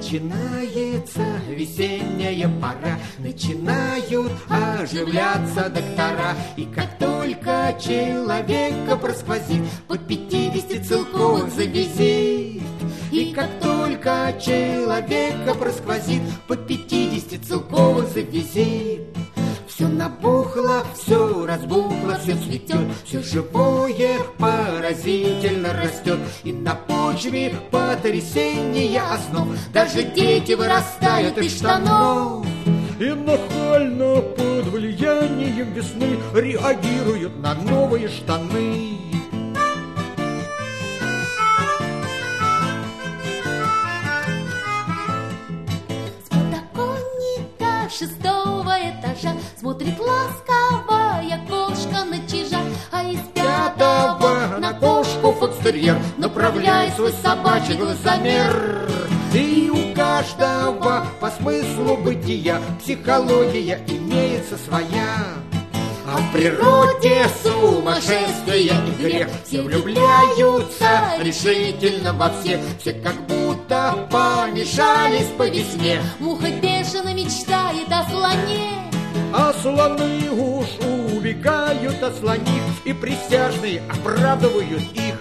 Начинается весенняя пора, начинают оживляться доктора. И как только человека просквозит, под 50 целковых за визит. И как только человека просквозит, под 50 целковых за визит. Все набухло, все разбухло, все цветет, все живое поразительно растет. И на почве потрясения основ даже дети вырастают из штанов. И нахально под влиянием весны реагируют на новые штаны. С подоконника 6-го этажа смотрит ласковая кошка на чижа, а из 5-го на кошку фокстерьер направляет свой собачий глазомер. И у каждого по смыслу бытия психология имеется своя. А в природе сумасшествие и грех, все влюбляются решительно во всех. Все как будто помешались по весне. Муха бешено мечтает о слоне, А слоны уж убегают от слоних, и присяжные оправдывают их.